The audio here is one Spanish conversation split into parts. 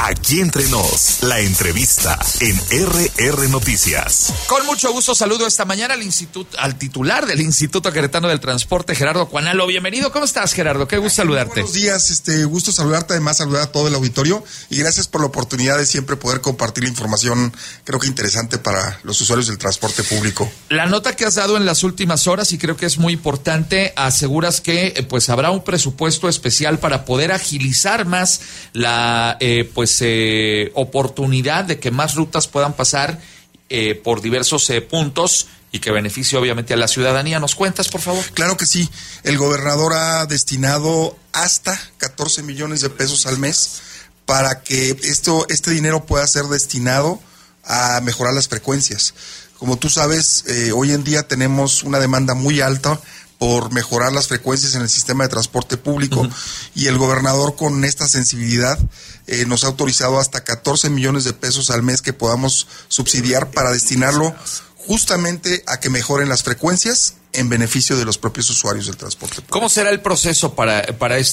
Aquí Entre Nos, la entrevista en RR Noticias. Con mucho gusto saludo esta mañana al titular del Instituto Queretano del Transporte, Gerardo Cuanalo. Bienvenido, ¿cómo estás, Gerardo? Qué gusto saludarte. Buenos días, gusto saludarte, además saludar a todo el auditorio y gracias por la oportunidad de siempre poder compartir la información, creo que interesante para los usuarios del transporte público. La nota que has dado en las últimas horas, y creo que es muy importante, aseguras que pues habrá un presupuesto especial para poder agilizar más la oportunidad de que más rutas puedan pasar por diversos puntos y que beneficie obviamente a la ciudadanía. ¿Nos cuentas, por favor? Claro que sí. El gobernador ha destinado hasta 14 millones de pesos al mes para que este dinero pueda ser destinado a mejorar las frecuencias. Como tú sabes, hoy en día tenemos una demanda muy alta por mejorar las frecuencias en el sistema de transporte público, y el gobernador, con esta sensibilidad, nos ha autorizado hasta 14 millones de pesos al mes que podamos subsidiar para destinarlo justamente a que mejoren las frecuencias en beneficio de los propios usuarios del transporte público. ¿Cómo será el proceso para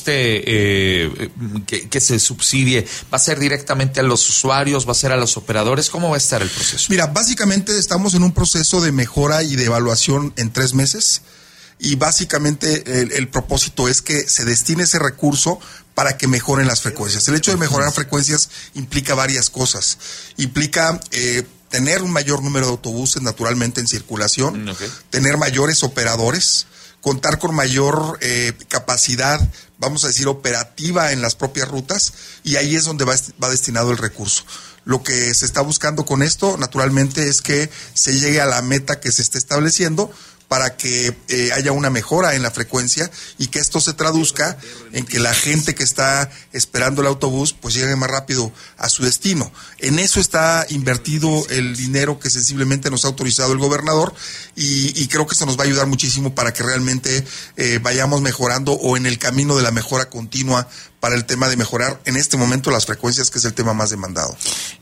que se subsidie? ¿Va a ser directamente a los usuarios? ¿Va a ser a los operadores? ¿Cómo va a estar el proceso? Mira, básicamente estamos en un proceso de mejora y de evaluación en 3 meses. Y básicamente el propósito es que se destine ese recurso para que mejoren las frecuencias. El hecho de mejorar frecuencias implica varias cosas. Implica tener un mayor número de autobuses naturalmente en circulación, tener mayores operadores, contar con mayor capacidad, vamos a decir, operativa en las propias rutas, y ahí es donde va destinado el recurso. Lo que se está buscando con esto, naturalmente, es que se llegue a la meta que se está estableciendo, para que haya una mejora en la frecuencia y que esto se traduzca en que la gente que está esperando el autobús pues llegue más rápido a su destino. En eso está invertido el dinero que sensiblemente nos ha autorizado el gobernador, y creo que eso nos va a ayudar muchísimo para que realmente vayamos mejorando o en el camino de la mejora continua para el tema de mejorar en este momento las frecuencias, que es el tema más demandado.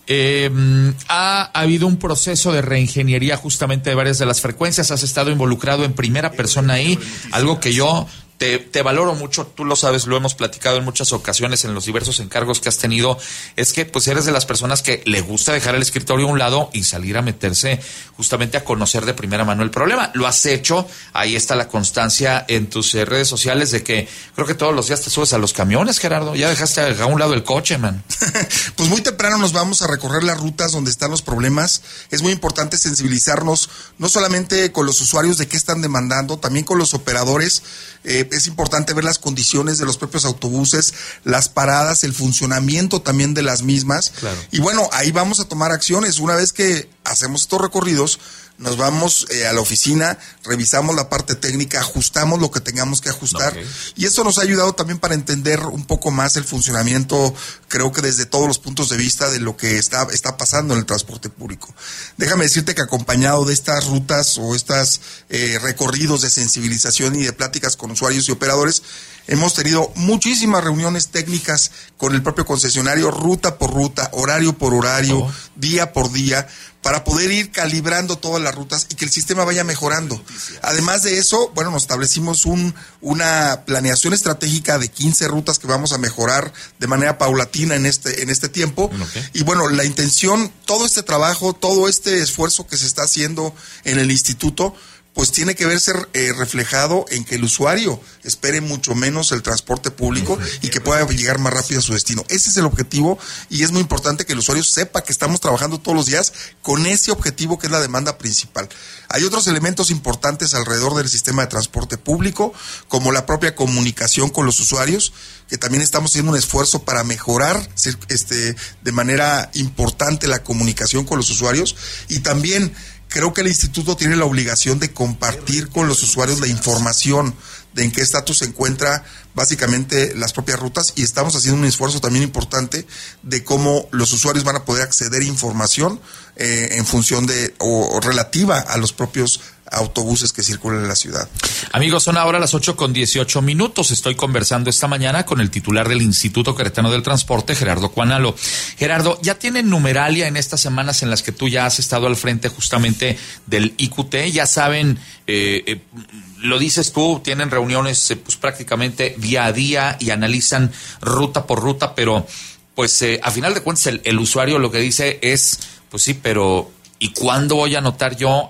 Ha habido un proceso de reingeniería justamente de varias de las frecuencias. Has estado involucrado en primera persona ahí, algo que yo te valoro mucho, tú lo sabes, lo hemos platicado en muchas ocasiones en los diversos encargos que has tenido, es que pues eres de las personas que le gusta dejar el escritorio a un lado y salir a meterse justamente a conocer de primera mano el problema. Lo has hecho, ahí está la constancia en tus redes sociales de que creo que todos los días te subes a los camiones, Gerardo, ya dejaste a un lado el coche, man. Pues muy temprano nos vamos a recorrer las rutas donde están los problemas. Es muy importante sensibilizarnos, no solamente con los usuarios de qué están demandando, también con los operadores. Es importante ver las condiciones de los propios autobuses, las paradas, el funcionamiento también de las mismas. Claro. Y bueno, ahí vamos a tomar acciones. Una vez que hacemos estos recorridos, nos vamos a la oficina, revisamos la parte técnica, ajustamos lo que tengamos que ajustar. Y eso nos ha ayudado también para entender un poco más el funcionamiento, creo que desde todos los puntos de vista de lo que está pasando en el transporte público. Déjame decirte que acompañado de estas rutas o estos recorridos de sensibilización y de pláticas con usuarios y operadores, hemos tenido muchísimas reuniones técnicas con el propio concesionario, ruta por ruta, horario por horario, día por día, para poder ir calibrando todas las rutas y que el sistema vaya mejorando. Además de eso, bueno, nos establecimos una planeación estratégica de 15 rutas que vamos a mejorar de manera paulatina en este tiempo. Y bueno, la intención, todo este trabajo, todo este esfuerzo que se está haciendo en el instituto, pues tiene que verse reflejado en que el usuario espere mucho menos el transporte público y que pueda llegar más rápido a su destino. Ese es el objetivo, y es muy importante que el usuario sepa que estamos trabajando todos los días con ese objetivo, que es la demanda principal. Hay otros elementos importantes alrededor del sistema de transporte público, como la propia comunicación con los usuarios, que también estamos haciendo un esfuerzo para mejorar de manera importante la comunicación con los usuarios, y también creo que el instituto tiene la obligación de compartir con los usuarios la información de en qué estatus se encuentra básicamente las propias rutas, y estamos haciendo un esfuerzo también importante de cómo los usuarios van a poder acceder a información en función de o relativa a los propios autobuses que circulan en la ciudad. Amigos, son ahora las 8:18. Estoy conversando esta mañana con el titular del Instituto Queretano del Transporte, Gerardo Cuanalo. Gerardo, ¿ya tienen numeralia en estas semanas en las que tú ya has estado al frente justamente del IQT? ¿Ya saben, lo dices tú, tienen reuniones pues prácticamente día a día y analizan ruta por ruta, pero pues a final de cuentas el usuario lo que dice es, pues sí, pero ¿y cuándo voy a notar yo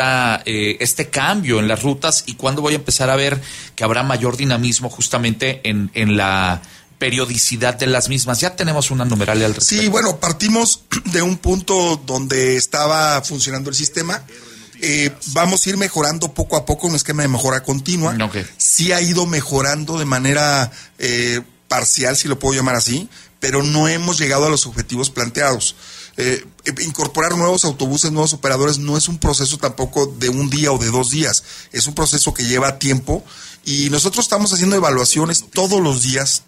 este cambio en las rutas? ¿Y cuándo voy a empezar a ver que habrá mayor dinamismo justamente en la periodicidad de las mismas? Ya tenemos una numeralia al respecto. Sí, bueno, partimos de un punto donde estaba funcionando el sistema. Vamos a ir mejorando poco a poco, un esquema de mejora continua. Okay. Sí ha ido mejorando de manera parcial, si lo puedo llamar así, pero no hemos llegado a los objetivos planteados. Incorporar nuevos autobuses, nuevos operadores no es un proceso tampoco de un día o de 2 días, es un proceso que lleva tiempo y nosotros estamos haciendo evaluaciones todos los días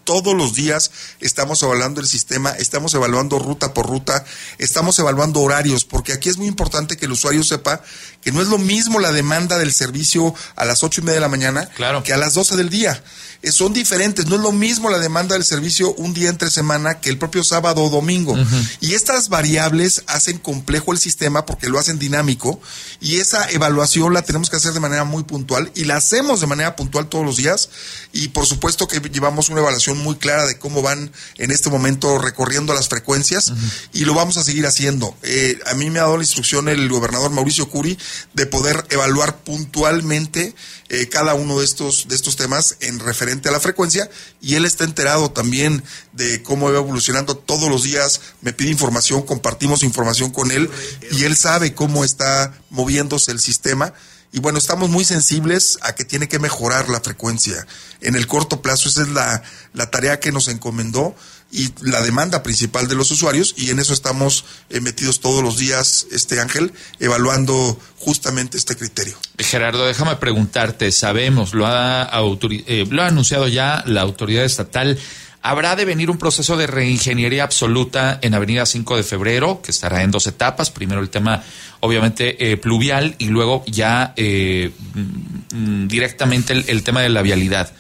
estamos evaluando el sistema, estamos evaluando ruta por ruta, estamos evaluando horarios, porque aquí es muy importante que el usuario sepa que no es lo mismo la demanda del servicio a las 8:30 de la mañana que a las 12 del día. Son diferentes, no es lo mismo la demanda del servicio un día entre semana que el propio sábado o domingo. Y estas variables hacen complejo el sistema porque lo hacen dinámico y esa evaluación la tenemos que hacer de manera muy puntual y la hacemos de manera puntual todos los días y por supuesto que llevamos una evaluación muy clara de cómo van en este momento recorriendo las frecuencias y lo vamos a seguir haciendo. A mí me ha dado la instrucción el gobernador Mauricio Curi de poder evaluar puntualmente cada uno de estos temas en referente a la frecuencia y él está enterado también de cómo va evolucionando todos los días, me pide información, compartimos información con él y él sabe cómo está moviéndose el sistema y bueno, estamos muy sensibles a que tiene que mejorar la frecuencia en el corto plazo, esa es la tarea que nos encomendó y la demanda principal de los usuarios y en eso estamos metidos todos los días, Ángel, evaluando justamente este criterio. Gerardo, déjame preguntarte, sabemos, lo ha anunciado ya la autoridad estatal, ¿habrá de venir un proceso de reingeniería absoluta en Avenida 5 de Febrero, que estará en 2 etapas? Primero el tema, obviamente, pluvial y luego ya directamente el tema de la vialidad.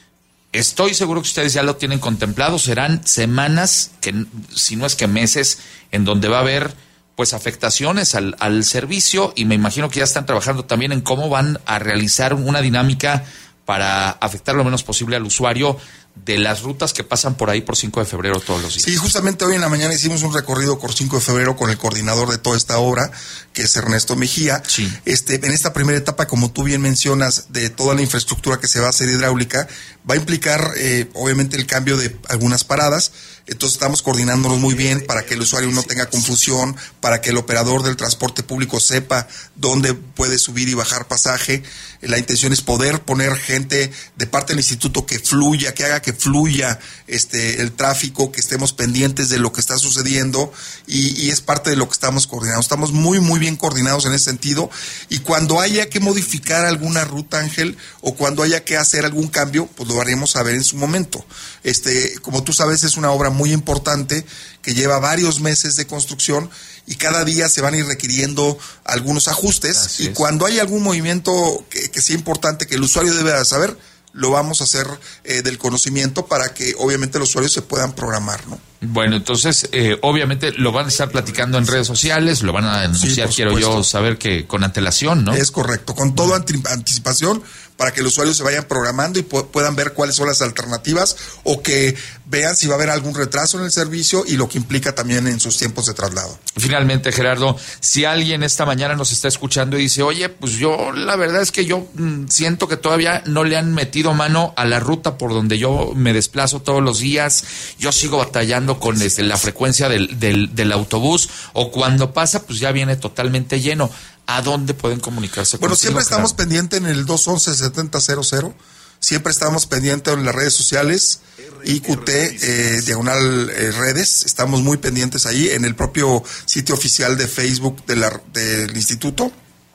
Estoy seguro que ustedes ya lo tienen contemplado. Serán semanas, si no es que meses, en donde va a haber pues afectaciones al servicio y me imagino que ya están trabajando también en cómo van a realizar una dinámica para afectar lo menos posible al usuario de las rutas que pasan por ahí por 5 de febrero todos los días. Sí, justamente hoy en la mañana hicimos un recorrido por 5 de febrero con el coordinador de toda esta obra, que es Ernesto Mejía. Sí. En esta primera etapa, como tú bien mencionas, de toda la infraestructura que se va a hacer hidráulica, va a implicar obviamente el cambio de algunas paradas. Entonces estamos coordinándonos muy bien para que el usuario no tenga confusión, para que el operador del transporte público sepa dónde puede subir y bajar pasaje. La intención es poder poner gente de parte del instituto que fluya, que haga que fluya el tráfico, que estemos pendientes de lo que está sucediendo y es parte de lo que estamos coordinando. Estamos muy, muy bien coordinados en ese sentido y cuando haya que modificar alguna ruta, Ángel, o cuando haya que hacer algún cambio, pues lo haremos saber en su momento. Como tú sabes, es una obra muy importante que lleva varios meses de construcción y cada día se van a ir requiriendo algunos ajustes. Así y es. Cuando hay algún movimiento que sea importante, que el usuario debe saber, lo vamos a hacer del conocimiento para que obviamente los usuarios se puedan programar, ¿no? Bueno, entonces obviamente lo van a estar platicando en redes sociales, lo van a anunciar, sí, quiero yo saber que con antelación, ¿no? Es correcto, con toda anticipación para que los usuarios se vayan programando y puedan ver cuáles son las alternativas o que vean si va a haber algún retraso en el servicio y lo que implica también en sus tiempos de traslado. Finalmente, Gerardo, si alguien esta mañana nos está escuchando y dice, oye, pues yo la verdad es que yo siento que todavía no le han metido mano a la ruta por donde yo me desplazo todos los días, yo sigo batallando con la frecuencia del autobús o cuando pasa pues ya viene totalmente lleno. ¿A dónde pueden comunicarse? Bueno, siempre estamos pendientes en el 211-7000, siempre estamos pendientes en las redes sociales, IQT, diagonal redes, estamos muy pendientes ahí, en el propio sitio oficial de Facebook del Instituto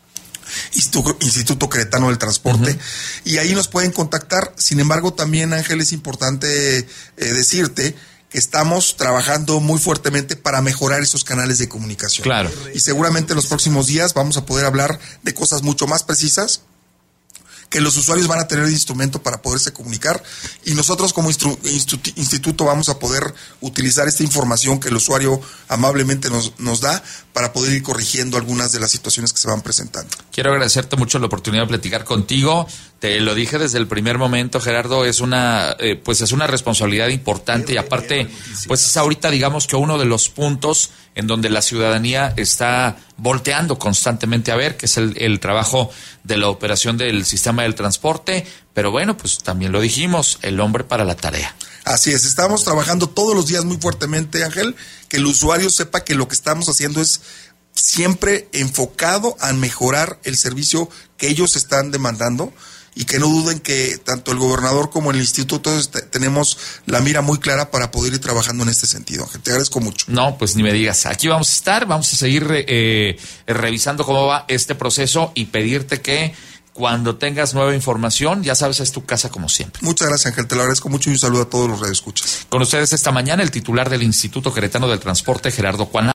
Queretano del Transporte, y ahí nos pueden contactar. Sin embargo, también, Ángel, es importante decirte que estamos trabajando muy fuertemente para mejorar esos canales de comunicación. Claro. Y seguramente en los próximos días vamos a poder hablar de cosas mucho más precisas que los usuarios van a tener el instrumento para poderse comunicar y nosotros como instituto vamos a poder utilizar esta información que el usuario amablemente nos da para poder ir corrigiendo algunas de las situaciones que se van presentando. Quiero agradecerte mucho la oportunidad de platicar contigo. Te lo dije desde el primer momento, Gerardo, es una responsabilidad importante y aparte, pues es ahorita digamos que uno de los puntos en donde la ciudadanía está volteando constantemente a ver, que es el trabajo de la operación del sistema del transporte, pero bueno, pues también lo dijimos, el hombre para la tarea. Así es, estamos trabajando todos los días muy fuertemente, Ángel, que el usuario sepa que lo que estamos haciendo es siempre enfocado a mejorar el servicio que ellos están demandando y que no duden que tanto el gobernador como el instituto tenemos la mira muy clara para poder ir trabajando en este sentido. Ángel, te agradezco mucho. No, pues ni me digas, aquí vamos a estar, vamos a seguir revisando cómo va este proceso y pedirte que cuando tengas nueva información, ya sabes, es tu casa como siempre. Muchas gracias, Ángel, te lo agradezco mucho y un saludo a todos los radioescuchas. Con ustedes esta mañana el titular del Instituto Queretano del Transporte, Gerardo Cuana.